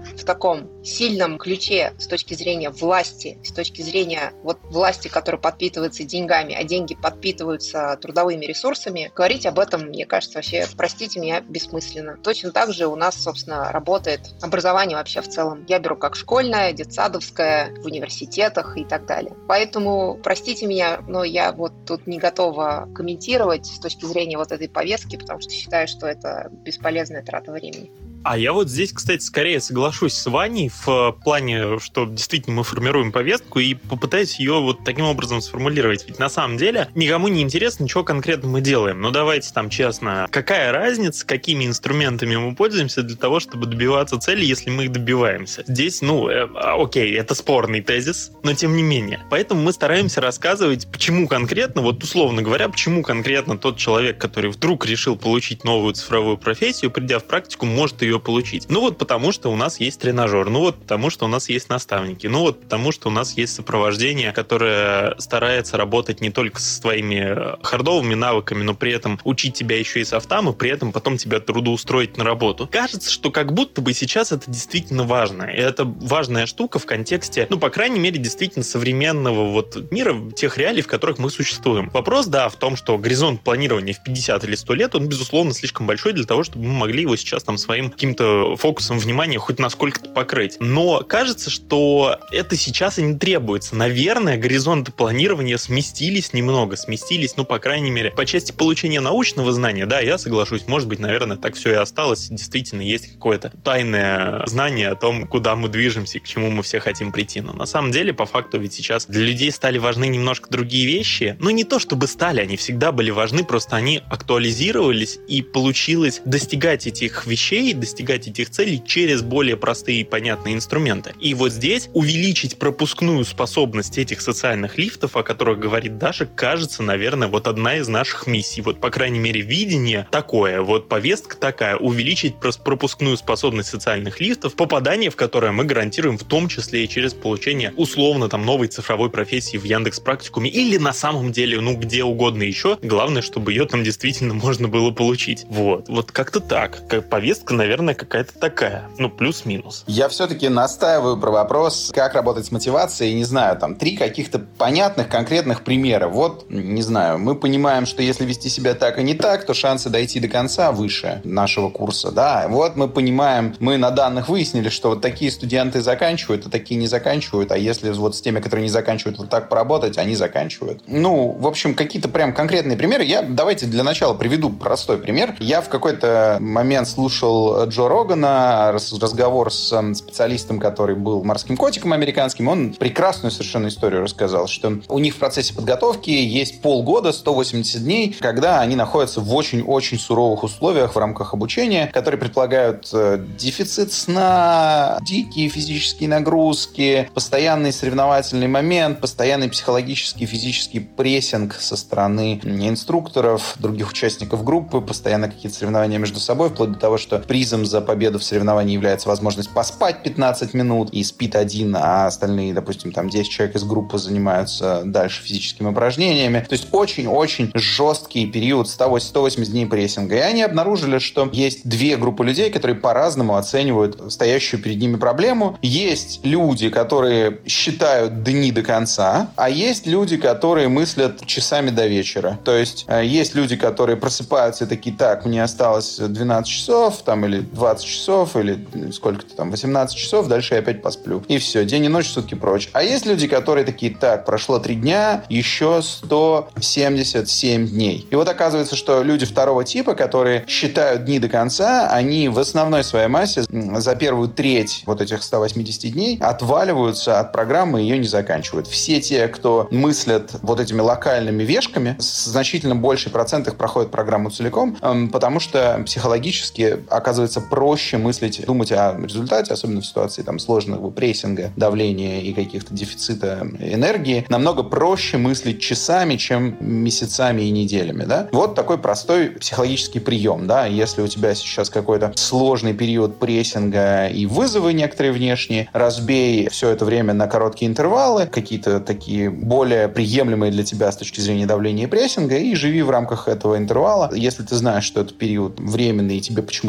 [SPEAKER 3] таком сильном ключе с точки зрения власти, с точки зрения вот власти, которая подпитывается деньгами, а деньги подпитываются трудовыми ресурсами, говорить об этом, мне кажется, вообще, простите меня, бессмысленно. Точно так же у нас, собственно, работает образование вообще в целом. Я беру как школьное, детсадовское, в университетах и так далее. Поэтому, простите меня, но я вот тут не готова комментировать с точки зрения вот этой повестки, потому что считаю, что это бесполезная трата времени.
[SPEAKER 2] А я вот здесь, кстати, скорее соглашусь с Ваней в плане, что действительно мы формируем повестку и попытаюсь ее вот таким образом сформулировать. Ведь на самом деле никому не интересно, что конкретно мы делаем. Но давайте там честно, какая разница, какими инструментами мы пользуемся для того, чтобы добиваться цели, если мы их добиваемся. Здесь, ну, э, окей, это спорный тезис, но тем не менее. Поэтому мы стараемся рассказывать, почему конкретно, вот условно говоря, почему конкретно тот человек, который вдруг решил получить новую цифровую профессию, придя в практику, может ее получить. Ну вот потому, что у нас есть тренажер, ну вот потому, что у нас есть наставники, ну вот потому, что у нас есть сопровождение, которое старается работать не только с твоими хардовыми навыками, но при этом учить тебя еще и софтам, и при этом потом тебя трудоустроить на работу. Кажется, что как будто бы сейчас это действительно важно. И это важная штука в контексте, ну, по крайней мере, действительно современного вот мира, тех реалий, в которых мы существуем. Вопрос, да, в том, что горизонт планирования в пятьдесят или сто лет, он, безусловно, слишком большой для того, чтобы мы могли его сейчас там своим каким-то фокусом внимания хоть насколько-то покрыть. Но кажется, что это сейчас и не требуется. Наверное, горизонты планирования сместились немного, сместились, ну, по крайней мере, по части получения научного знания, да, я соглашусь, может быть, наверное, так все и осталось. Действительно, есть какое-то тайное знание о том, куда мы движемся и к чему мы все хотим прийти. Но на самом деле, по факту, ведь сейчас для людей стали важны немножко другие вещи. Ну, не то чтобы стали, они всегда были важны, просто они актуализировались, и получилось достигать этих вещей, достигать этих целей через более простые и понятные инструменты. И вот здесь увеличить пропускную способность этих социальных лифтов, о которых говорит Даша, кажется, наверное, вот одна из наших миссий. Вот, по крайней мере, видение такое, вот повестка такая, увеличить пропускную способность социальных лифтов, попадание в которое мы гарантируем в том числе и через получение условно там новой цифровой профессии в Яндекс.Практикуме или на самом деле, ну, где угодно еще. Главное, чтобы ее там действительно можно было получить. Вот. Вот как-то так. Как повестка, наверное, какая-то такая. Ну, плюс-минус.
[SPEAKER 1] Я все-таки настаиваю про вопрос, как работать с мотивацией. Не знаю, там, три каких-то понятных, конкретных примера. Вот, не знаю, мы понимаем, что если вести себя так и не так, то шансы дойти до конца выше нашего курса, да. Вот мы понимаем, мы на данных выяснили, что вот такие студенты заканчивают, а такие не заканчивают, а если вот с теми, которые не заканчивают, вот так поработать, они заканчивают. Ну, в общем, какие-то прям конкретные примеры. Я давайте для начала приведу простой пример. Я в какой-то момент слушал Джо Рогана, разговор с специалистом, который был морским котиком американским. Он прекрасную совершенно историю рассказал, что у них в процессе подготовки есть полгода, сто восемьдесят дней, когда они находятся в очень-очень суровых условиях в рамках обучения, которые предполагают дефицит сна, дикие физические нагрузки, постоянный соревновательный момент, постоянный психологический и физический прессинг со стороны инструкторов, других участников группы, постоянно какие-то соревнования между собой, вплоть до того, что призом за победу в соревновании является возможность поспать пятнадцать минут, и спит один, а остальные, допустим, там десять человек из группы занимаются дальше физическими упражнениями. То есть очень-очень жесткий период, сто восемьдесят дней прессинга. И они обнаружили, что есть две группы людей, которые по-разному оценивают стоящую перед ними проблему. Есть люди, которые считают дни до конца, а есть люди, которые мыслят часами до вечера. То есть есть люди, которые просыпаются и такие: так, мне осталось двенадцать часов, там, или двадцать часов, или сколько-то там, восемнадцать часов, дальше я опять посплю. И все, день и ночь, сутки прочь. А есть люди, которые такие: так, прошло три дня, еще сто семьдесят семь дней. И вот оказывается, что люди второго типа, которые считают дни до конца, они в основной своей массе за первую треть вот этих ста восьмидесяти дней отваливаются от программы и ее не заканчивают. Все те, кто мыслят вот этими локальными вешками, значительно больший процент их проходит программу целиком, потому что психологически оказывается проще мыслить, думать о результате, особенно в ситуации там сложного прессинга, давления и каких-то дефицита энергии, намного проще мыслить часами, чем месяцами и неделями, да? Вот такой простой психологический прием, да? Если у тебя сейчас какой-то сложный период прессинга и вызовы некоторые внешние, разбей все это время на короткие интервалы, какие-то такие более приемлемые для тебя с точки зрения давления и прессинга, и живи в рамках этого интервала. Если ты знаешь, что это период временный и тебе почему-то нужно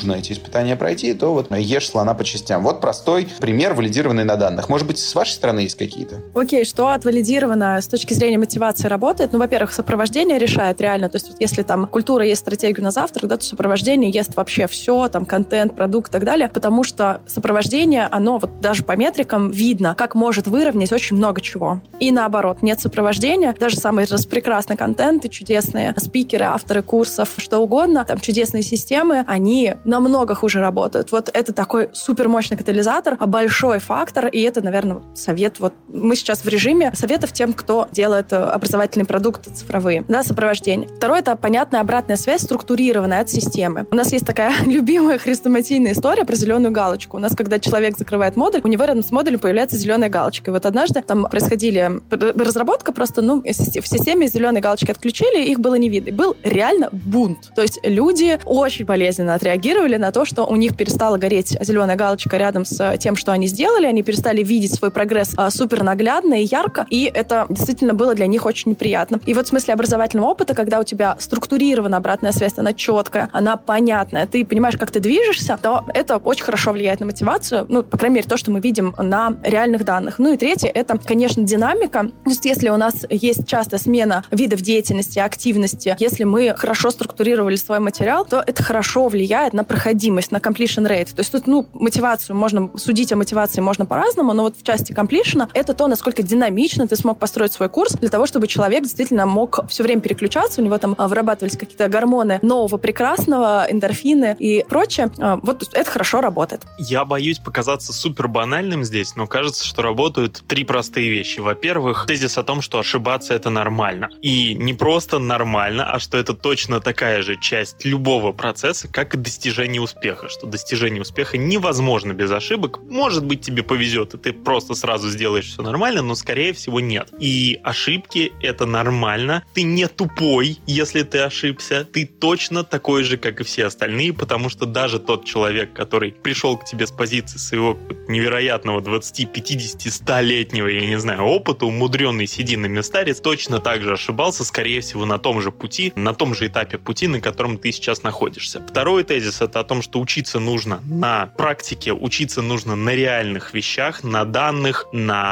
[SPEAKER 1] нужно эти испытания пройти, то вот ешь слона по частям. Вот простой пример, валидированный на данных. Может быть, с вашей стороны есть какие-то?
[SPEAKER 4] Окей, что отвалидировано с точки зрения мотивации работает? Ну, во-первых, сопровождение решает реально. То есть, вот если там культура есть стратегию на завтрак, да, то сопровождение ест вообще все, там, контент, продукт и так далее, потому что сопровождение, оно вот даже по метрикам видно, как может выровнять очень много чего. И наоборот, нет сопровождения, даже самые распрекрасные контенты, чудесные спикеры, авторы курсов, что угодно, там, чудесные системы, они намного хуже работают. Вот это такой супермощный катализатор, большой фактор, и это, наверное, совет. Вот мы сейчас в режиме советов тем, кто делает образовательные продукты цифровые. Да, сопровождение. Второе — это понятная обратная связь, структурированная от системы. У нас есть такая любимая хрестоматийная история про зеленую галочку. У нас, когда человек закрывает модуль, у него рядом с модулем появляется зеленая галочка. И вот однажды там происходили разработка, просто, ну, в системе зеленые галочки отключили, их было не видно. И был реально бунт. То есть люди очень болезненно отреагировали на то, что у них перестала гореть зеленая галочка рядом с тем, что они сделали. Они перестали видеть свой прогресс а, супер наглядно и ярко, и это действительно было для них очень неприятно. И вот в смысле образовательного опыта, когда у тебя структурирована обратная связь, она четкая, она понятная, ты понимаешь, как ты движешься, то это очень хорошо влияет на мотивацию, ну, по крайней мере, то, что мы видим на реальных данных. Ну и третье, это, конечно, динамика. То есть если у нас есть частая смена видов деятельности, активности, если мы хорошо структурировали свой материал, то это хорошо влияет на проходимость, на completion rate. То есть тут, ну, мотивацию можно, судить о мотивации можно по-разному, но вот в части completion это то, насколько динамично ты смог построить свой курс для того, чтобы человек действительно мог все время переключаться, у него там вырабатывались какие-то гормоны нового прекрасного, эндорфины и прочее. Вот это хорошо работает.
[SPEAKER 2] Я боюсь показаться супер банальным здесь, но кажется, что работают три простые вещи. Во-первых, тезис о том, что ошибаться — это нормально. И не просто нормально, а что это точно такая же часть любого процесса, как и достижение успеха. Что достижение успеха невозможно без ошибок. Может быть, тебе повезет, и ты просто сразу сделаешь все нормально, но, скорее всего, нет. И ошибки — это нормально. Ты не тупой, если ты ошибся. Ты точно такой же, как и все остальные, потому что даже тот человек, который пришел к тебе с позиции своего невероятного двадцать, пятьдесят, сто-летнего, я не знаю, опыта, умудренный сединами старец, точно так же ошибался, скорее всего, на том же пути, на том же этапе пути, на котором ты сейчас находишься. Второй тезис — это о том, что учиться нужно на практике, учиться нужно на реальных вещах, на данных,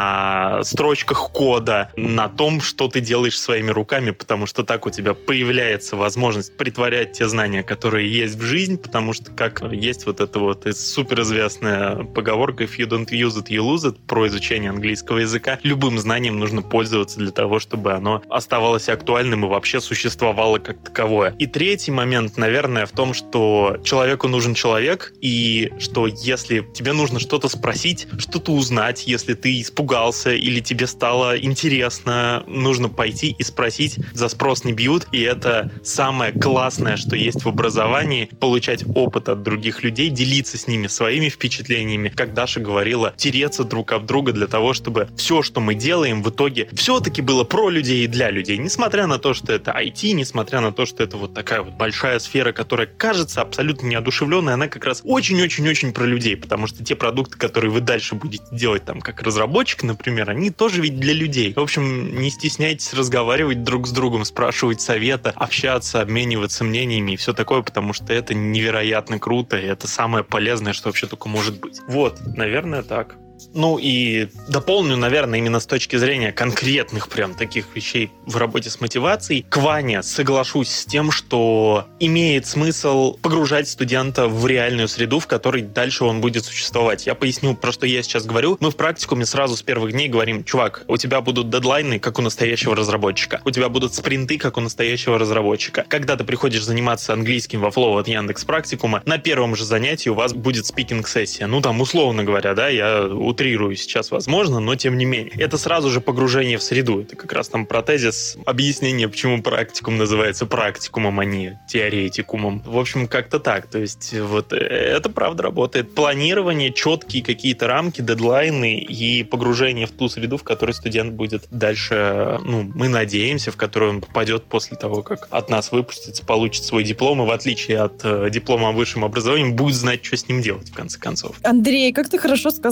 [SPEAKER 2] на строчках кода, на том, что ты делаешь своими руками, потому что так у тебя появляется возможность притворять те знания, которые есть в жизнь, потому что как есть вот эта вот суперизвестная поговорка «if you don't use it, you lose it» про изучение английского языка. Любым знанием нужно пользоваться для того, чтобы оно оставалось актуальным и вообще существовало как таковое. И третий момент, наверное, в том, что человеку нужен человек, и что если тебе нужно что-то спросить, что-то узнать, если ты испугался или тебе стало интересно, нужно пойти и спросить, за спрос не бьют, и это самое классное, что есть в образовании, получать опыт от других людей, делиться с ними своими впечатлениями, как Даша говорила, тереться друг об друга для того, чтобы все, что мы делаем, в итоге все-таки было про людей и для людей, несмотря на то, что это ай ти, несмотря на то, что это вот такая вот большая сфера, которая кажется абсолютно неодушевленной, она как раз очень-очень-очень про людей, потому что те продукты, которые вы дальше будете делать, там, как разработчик, например, они тоже ведь для людей. В общем, не стесняйтесь разговаривать друг с другом, спрашивать совета, общаться, обмениваться мнениями и все такое, потому что это невероятно круто, и это самое полезное, что вообще только может быть. Вот, наверное, так. Ну и дополню, наверное, именно с точки зрения конкретных прям таких вещей в работе с мотивацией. К Ване соглашусь с тем, что имеет смысл погружать студента в реальную среду, в которой дальше он будет существовать. Я поясню, про что я сейчас говорю. Мы в практикуме сразу с первых дней говорим: чувак, у тебя будут дедлайны, как у настоящего разработчика. У тебя будут спринты, как у настоящего разработчика. Когда ты приходишь заниматься английским во Flow от Яндекс.Практикума, на первом же занятии у вас будет спикинг-сессия. Ну там, условно говоря, да, я утрирую сейчас, возможно, но тем не менее. Это сразу же погружение в среду. Это как раз там про тезис, объяснение, почему практикум называется практикумом, а не теоретикумом. В общем, как-то так. То есть вот это правда работает. Планирование, четкие какие-то рамки, дедлайны и погружение в ту среду, в которой студент будет дальше, ну, мы надеемся, в которую он попадет после того, как от нас выпустится, получит свой диплом, и в отличие от э, диплома о высшем образовании, будет знать, что с ним делать, в конце концов.
[SPEAKER 4] Андрей, как ты хорошо сказал.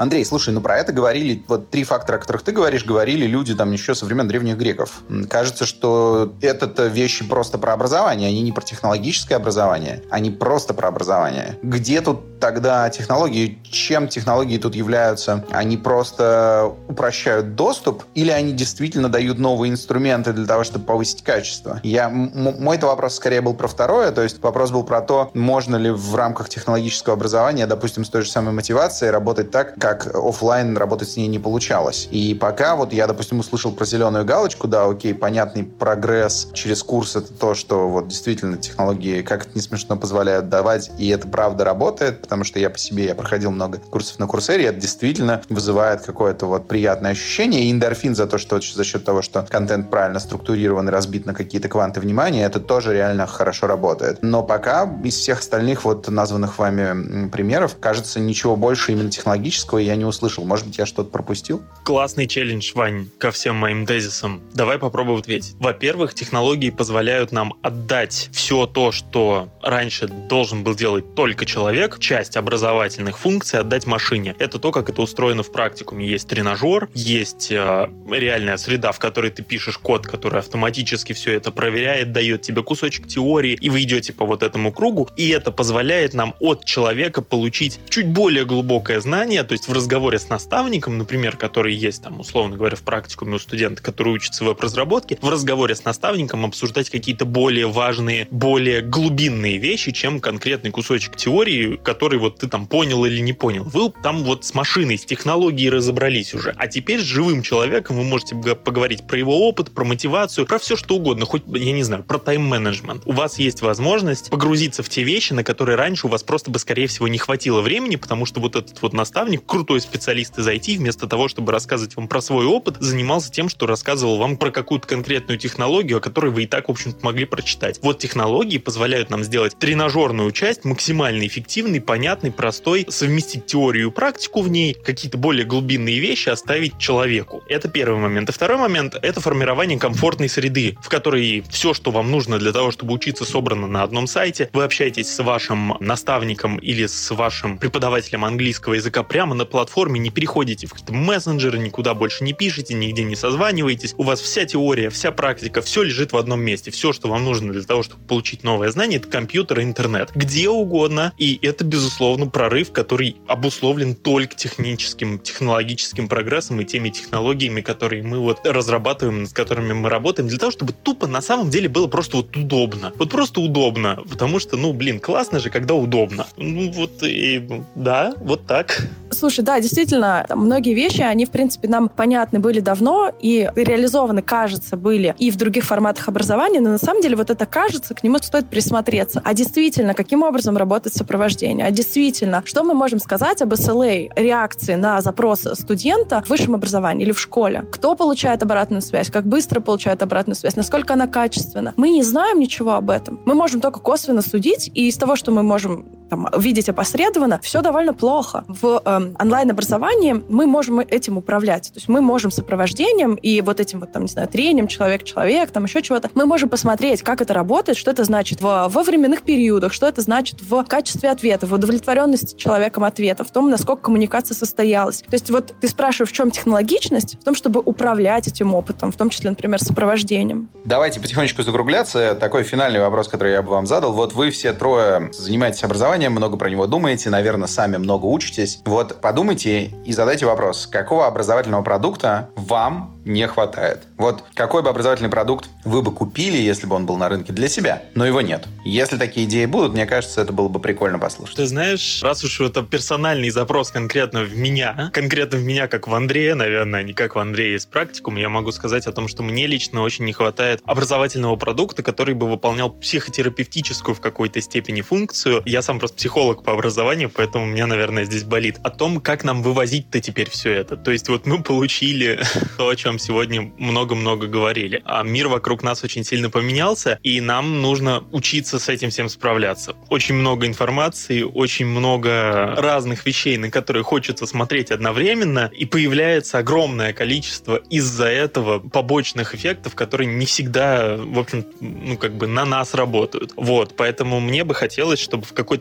[SPEAKER 1] Андрей, слушай, ну про это говорили, вот три фактора, о которых ты говоришь, говорили люди там еще со времен древних греков. Кажется, что это-то вещи просто про образование, они не про технологическое образование, они просто про образование. Где тут тогда технологии? Чем технологии тут являются? Они просто упрощают доступ или они действительно дают новые инструменты для того, чтобы повысить качество? Я, м- мой-то вопрос скорее был про второе, то есть вопрос был про то, можно ли в рамках технологического образования, допустим, с той же самой мотивацией работать так, как офлайн работать с ней не получалось. И пока вот я, допустим, услышал про зеленую галочку, да, окей, понятный прогресс через курс — это то, что вот действительно технологии, как это не смешно, позволяют давать, и это правда работает, потому что я по себе, я проходил много курсов на Курсере, и это действительно вызывает какое-то вот приятное ощущение, и эндорфин за то, что за счет того, что контент правильно структурирован и разбит на какие-то кванты внимания, это тоже реально хорошо работает. Но пока из всех остальных вот названных вами примеров, кажется, ничего больше именно технологического я не услышал. Может быть, я что-то пропустил?
[SPEAKER 2] Классный челлендж, Вань, ко всем моим тезисам. Давай попробуем ответить. Во-первых, технологии позволяют нам отдать все то, что раньше должен был делать только человек, часть образовательных функций отдать машине. Это то, как это устроено в практикуме. Есть тренажер, есть э, реальная среда, в которой ты пишешь код, который автоматически все это проверяет, дает тебе кусочек теории, и вы идете по вот этому кругу, и это позволяет нам от человека получить чуть более глубокое знание, то есть в разговоре с наставником, например, который есть там, условно говоря, в практикуме у студента, который учится в веб-разработке, в разговоре с наставником обсуждать какие-то более важные, более глубинные вещи, чем конкретный кусочек теории, который вот ты там понял или не понял. Вы там вот с машиной, с технологией разобрались уже. А теперь с живым человеком вы можете поговорить про его опыт, про мотивацию, про все что угодно, хоть, я не знаю, про тайм-менеджмент. У вас есть возможность погрузиться в те вещи, на которые раньше у вас просто бы, скорее всего, не хватило времени, потому что вот этот вот наставник, крутой специалист из ай ти, вместо того, чтобы рассказывать вам про свой опыт, занимался тем, что рассказывал вам про какую-то конкретную технологию, о которой вы и так, в общем-то, могли прочитать. Вот технологии позволяют нам сделать тренажерную часть максимально эффективной, понятной, простой, совместить теорию и практику в ней, какие-то более глубинные вещи оставить человеку. Это первый момент. И второй момент — это формирование комфортной среды, в которой все, что вам нужно для того, чтобы учиться, собрано на одном сайте. Вы общаетесь с вашим наставником или с вашим преподавателем английского языка прямо на платформе, не переходите в какие-то мессенджеры, никуда больше не пишете, нигде не созваниваетесь. У вас вся теория, вся практика, все лежит в одном месте. Все, что вам нужно для того, чтобы получить новое знание, это компьютер и интернет. Где угодно. И это, безусловно, прорыв, который обусловлен только техническим, технологическим прогрессом и теми технологиями, которые мы вот разрабатываем, с которыми мы работаем, для того, чтобы тупо на самом деле было просто вот удобно. Вот просто удобно. Потому что, ну, блин, классно же, когда удобно. Ну, вот и да, вот так.
[SPEAKER 4] Слушай, да, действительно, многие вещи, они, в принципе, нам понятны были давно и реализованы, кажется, были и в других форматах образования, но на самом деле вот это кажется, к нему стоит присмотреться. А действительно, каким образом работает сопровождение? А действительно, что мы можем сказать об эс эл эй, реакции на запросы студента в высшем образовании или в школе? Кто получает обратную связь? Как быстро получает обратную связь? Насколько она качественна? Мы не знаем ничего об этом. Мы можем только косвенно судить, и из того, что мы можем там, видеть опосредованно, все довольно плохо. В э, онлайн-образовании мы можем этим управлять. То есть мы можем сопровождением и вот этим вот, там, не знаю, трением человек-человек, там еще чего-то, мы можем посмотреть, как это работает, что это значит в, во временных периодах, что это значит в качестве ответа, в удовлетворенности человеком ответа, в том, насколько коммуникация состоялась. То есть вот ты спрашиваешь, в чем технологичность? В том, чтобы управлять этим опытом, в том числе, например, сопровождением.
[SPEAKER 1] Давайте потихонечку закругляться. Такой финальный вопрос, который я бы вам задал. Вот вы все трое занимаетесь образованием, много про него думаете, наверное, сами много учитесь. Вот подумайте и задайте вопрос, какого образовательного продукта вам не хватает? Вот какой бы образовательный продукт вы бы купили, если бы он был на рынке для себя, но его нет? Если такие идеи будут, мне кажется, это было бы прикольно послушать.
[SPEAKER 2] Ты знаешь, раз уж это персональный запрос конкретно в меня, конкретно в меня, как в Андрея, наверное, не как в Андрея из практикума, я могу сказать о том, что мне лично очень не хватает образовательного продукта, который бы выполнял психотерапевтическую в какой-то степени функцию. Я сам просто психолог по образованию, поэтому у меня, наверное, здесь болит. О том, как нам вывозить-то теперь все это. То есть вот мы получили то, о чем сегодня много-много говорили. А мир вокруг нас очень сильно поменялся, и нам нужно учиться с этим всем справляться. Очень много информации, очень много разных вещей, на которые хочется смотреть одновременно, и появляется огромное количество из-за этого побочных эффектов, которые не всегда, в общем, ну, как бы на нас работают. Вот, поэтому мне бы хотелось, чтобы в какой-то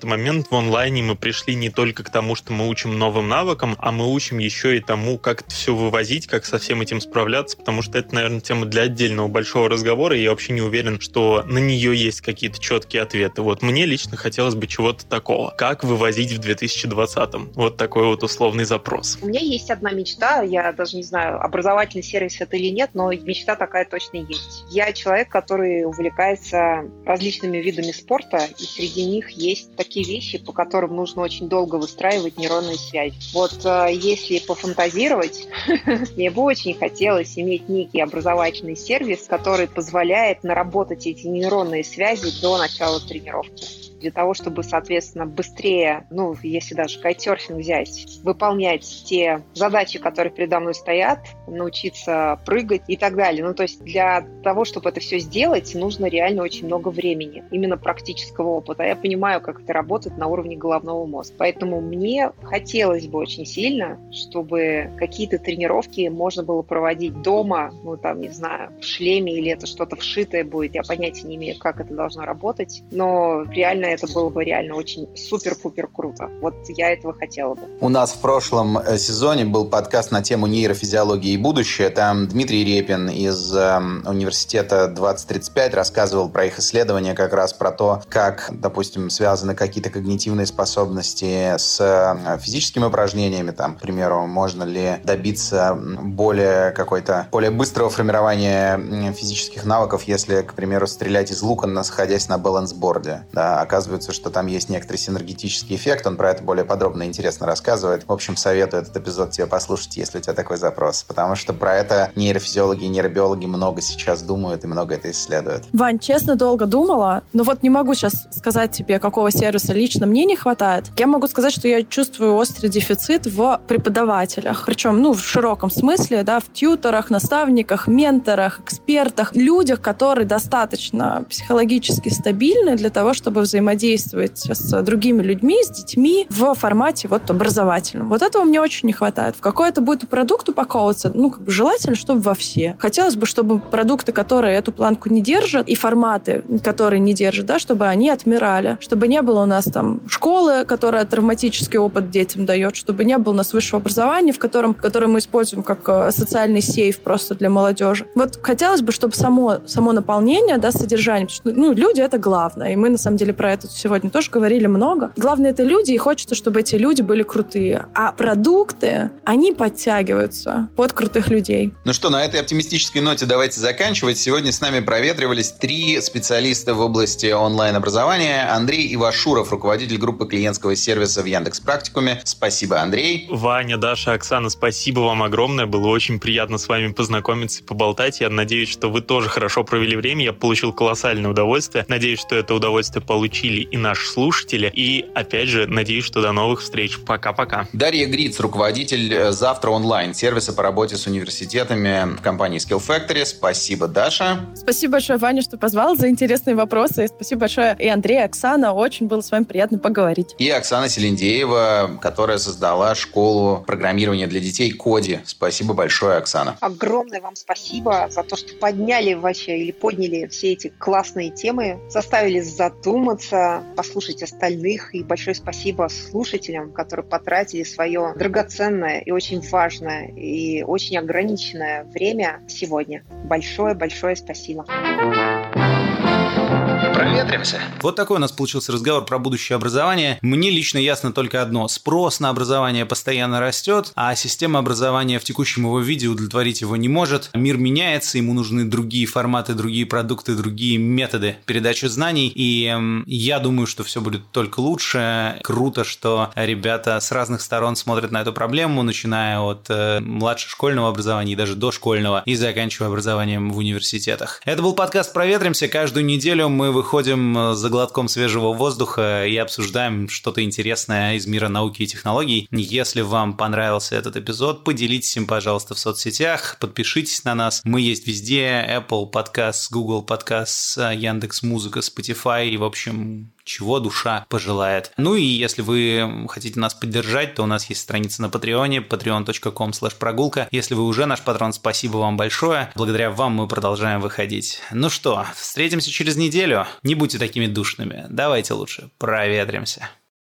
[SPEAKER 2] момент в онлайне мы пришли не только к тому, что мы учим новым навыкам, а мы учим еще и тому, как это все вывозить, как со всем этим справляться, потому что это, наверное, тема для отдельного большого разговора, и я вообще не уверен, что на нее есть какие-то четкие ответы. Вот мне лично хотелось бы чего-то такого. Как вывозить в две тысячи двадцатом? Вот такой вот условный запрос.
[SPEAKER 3] У меня есть одна мечта, я даже не знаю, образовательный сервис это или нет, но мечта такая точно есть. Я человек, который увлекается различными видами спорта, и среди них есть такие вещи, по которым нужно очень долго выстраивать нейронные связи. Вот если пофантазировать, мне бы очень хотелось иметь некий образовательный сервис, который позволяет наработать эти нейронные связи до начала тренировки. Для того, чтобы, соответственно, быстрее, ну, если даже кайтсерфинг взять, выполнять те задачи, которые передо мной стоят, научиться прыгать и так далее. Ну, то есть для того, чтобы это все сделать, нужно реально очень много времени, именно практического опыта. Я понимаю, как это работает на уровне головного мозга. Поэтому мне хотелось бы очень сильно, чтобы какие-то тренировки можно было проводить дома, ну, там, не знаю, в шлеме или это что-то вшитое будет. Я понятия не имею, как это должно работать, но реально это было бы реально очень супер-пупер круто. Вот я этого хотела бы.
[SPEAKER 1] У нас в прошлом сезоне был подкаст на тему нейрофизиологии и будущее. Там Дмитрий Репин из э, университета двадцать тридцать пять рассказывал про их исследования, как раз про то, как, допустим, связаны какие-то когнитивные способности с физическими упражнениями. Там, к примеру, можно ли добиться более какой-то, более быстрого формирования физических навыков, если, к примеру, стрелять из лука, находясь на балансборде. Да, оказывается, что там есть некоторый синергетический эффект. Он про это более подробно и интересно рассказывает. В общем, советую этот эпизод тебе послушать, если у тебя такой запрос. Потому что про это нейрофизиологи и нейробиологи много сейчас думают и много это исследуют.
[SPEAKER 4] Вань, честно, долго думала, но вот не могу сейчас сказать тебе, какого сервиса лично мне не хватает. Я могу сказать, что я чувствую острый дефицит в преподавателях. Причем, ну, в широком смысле, да, в тьюторах, наставниках, менторах, экспертах, людях, которые достаточно психологически стабильны для того, чтобы взаимодействовать с другими людьми, с детьми в формате вот образовательном. Вот этого мне очень не хватает. В какой это будет продукт упаковываться, ну, как бы желательно, чтобы во все. Хотелось бы, чтобы продукты, которые эту планку не держат, и форматы, которые не держат, да, чтобы они отмирали. Чтобы не было у нас там школы, которая травматический опыт детям дает, чтобы не было у нас высшего образования, в котором, которое мы используем как социальный сейф просто для молодежи. Вот хотелось бы, чтобы само, само наполнение, да, содержание, потому что, ну, люди — это главное, и мы, на самом деле, про это сегодня тоже говорили много. Главное — это люди, и хочется, чтобы эти люди были крутые. А продукты, они подтягиваются под крутых людей.
[SPEAKER 1] Ну что, на этой оптимистической ноте давайте заканчивать. Сегодня с нами проветривались три специалиста в области онлайн-образования. Андрей Ивашуров, руководитель группы клиентского сервиса в Яндекс.Практикуме. Спасибо, Андрей.
[SPEAKER 2] Ваня, Даша, Оксана, спасибо вам огромное. Было очень приятно с вами познакомиться и поболтать. Я надеюсь, что вы тоже хорошо провели время. Я получил колоссальное удовольствие. Надеюсь, что это удовольствие получили и наши слушатели. И, опять же, надеюсь, что до новых встреч. Пока-пока.
[SPEAKER 1] Дарья Гриц, руководитель «Завтра онлайн» сервиса по работе с университетами в компании Skill Factory. Спасибо, Даша.
[SPEAKER 4] Спасибо большое, Ваня, что позвал, за интересные вопросы. Спасибо большое и Андрей, и Оксана. Очень было с вами приятно поговорить.
[SPEAKER 1] И Оксана Селендеева, которая создала школу программирования для детей Коди. Спасибо большое, Оксана.
[SPEAKER 3] Огромное вам спасибо за то, что подняли вообще или подняли все эти классные темы, заставили задуматься, послушать остальных. И большое спасибо слушателям, которые потратили свое драгоценное и очень важное и очень ограниченное время сегодня. Большое-большое спасибо.
[SPEAKER 6] Проветримся. Вот такой у нас получился разговор про будущее образование. Мне лично ясно только одно. Спрос на образование постоянно растет, а система образования в текущем его виде удовлетворить его не может. Мир меняется, ему нужны другие форматы, другие продукты, другие методы передачи знаний. И эм, я думаю, что все будет только лучше. Круто, что ребята с разных сторон смотрят на эту проблему, начиная от э, младшешкольного образования и даже дошкольного, и заканчивая образованием в университетах. Это был подкаст «Проветримся». Каждую неделю мы выходим за глотком свежего воздуха и обсуждаем что-то интересное из мира науки и технологий. Если вам понравился этот эпизод, поделитесь им, пожалуйста, в соцсетях, подпишитесь на нас. Мы есть везде: Apple Podcasts, Google Podcasts, Яндекс.Музыка, Spotify и, в общем, чего душа пожелает. Ну и если вы хотите нас поддержать, то у нас есть страница на Патреоне, patreon точка com слэш прогулка. Если вы уже наш патрон, спасибо вам большое. Благодаря вам мы продолжаем выходить. Ну что, встретимся через неделю. Не будьте такими душными. Давайте лучше проветримся.